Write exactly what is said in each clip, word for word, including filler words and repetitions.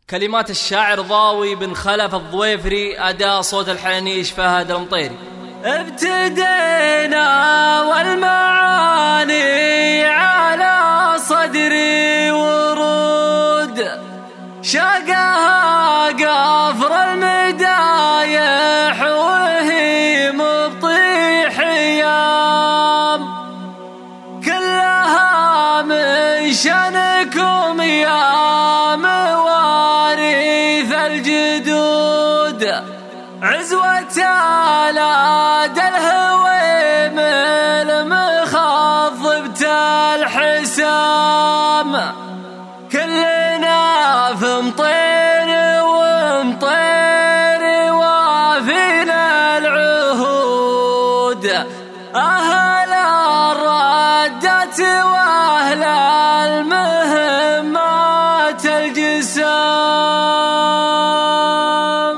كلمات الشاعر ضاوي بن خلف الضويفري، أداء صوت الحنيش فهد المطيري. ابتدينا والمعاني على صدري ورود، شقها قفر المدايح وهي مبطيح ايام، كلها من شأنكم يا مواريث الجدود، عزوة الاد الهويم المخضبة الحسام، كلنا في مطير ومطير وافينا العهود، أهل الردة وأهل المهمات الجسام.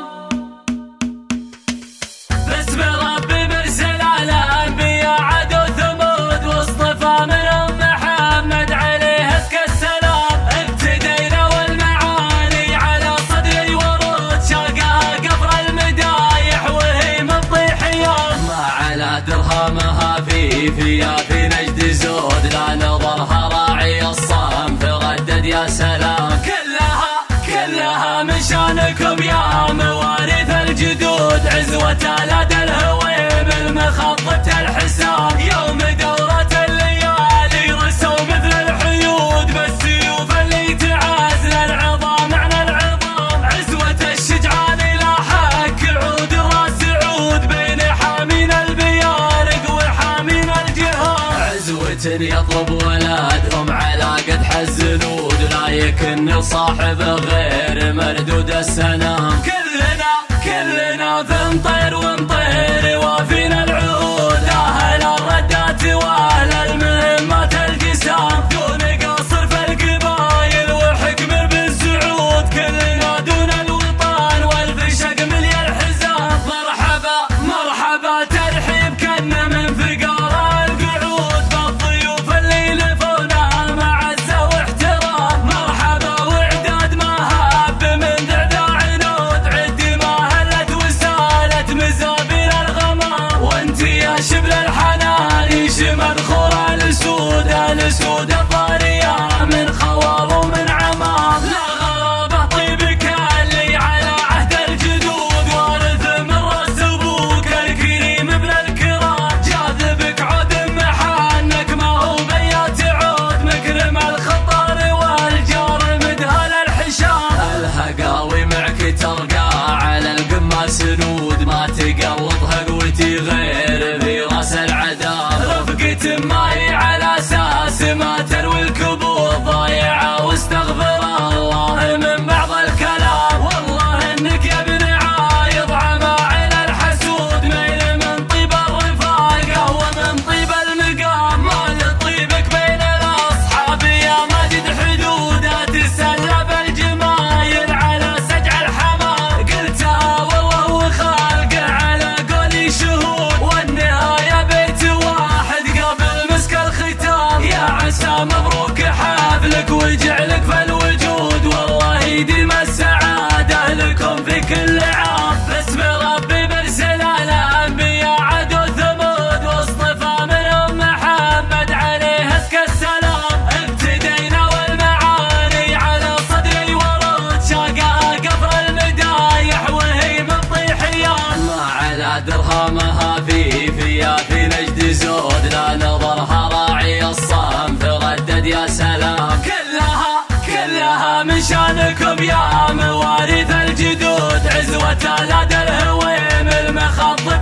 باسم ربي مرسل على أنبياء عدو ثمود، واصطفى منهم محمد عليه أزكى السلام. ابتدينا والمعاني على صدري ورود، شاقها قفر المدايح وهي مبطيح يوم، ما على درهمها في فيا في نجد زود، لا نظرها راعي الصام فردد يا سلام، كلها كلها من شأنكم يا مواريث الجدود، عزوة الاد الهويم المخضبة الحسام، يوم دورة الليالي رسوا مثل الحيود، بالسيوف اللي تعازل العظام عن العظام، عزوة الشجعان لا حك عود راس عود، بين حامين البيارق وحامين الجهام، عزوة يطلب ولادهم على قدح الزنود، لا يكن صاحب غير مردود السنام، كلنا كلنا في مطير ومطير وافينا العهود، أهل الردات وأهل المهمات الجسام، دون قصر في القبايل وحكم بالسعود، كلنا دون الوطن والف شق ملي الحزام، مرحبا مرحبا ترحيب كنا من فقار القعود، بالضيوف اللي لفونا معزة واحترام، مرحبا وعداد ما هاب من ذعذاع عنود، عدي ما هلت وسالت مزابيل الغمام، وانت يا شبل الحنان شمال خورا الاسود، الاسود الضارية من خوال ومن عمام، لا غرابة طيبك اللي على عهد الجدود، وارث من راس ابوك الكريم ابن الكرام، جاذبك عود محنك ما هو بيات عود، مكرم الخطار والجار مدهل الحشام، الهقاوي معك ترقى على القمة سنود، ما تقلطها قوتي غير في راس العذاب، رفقة ماي على اساس ما تروي الكبود، ضايعة واستغفر الله من بعض الكلام، والله انك يا ابن عايض عماعل الحسود، ميل من طيب الرفاقة ومن طيب المقام، ما لطيبك بين الاصحاب يا ماجد حدودها، تسلى بالجمايل على سجع الحمام، قلتها والله وخالقه على قولي شهود، والنهاية بيت واحد قبل مسك الختام، يا عسى مبروك حفلك وجعلك في الوجود، والله يديم السعادة لكم في كل عام. باسم ربي مرسل على أنبياء عدو ثمود، واصطفى منهم محمد عليه أزكى السلام، ابتدينا والمعاني على صدري ورود، شاقها قفر المدايح وهي مبطيح يوم، ما على درهمها في فيا في نجد زود، لا نظرها راعي الصام فردد يا سلام، كلها كلها من شأنكم يا مواريث الجدود، عزوة الاد الهويم المخضبة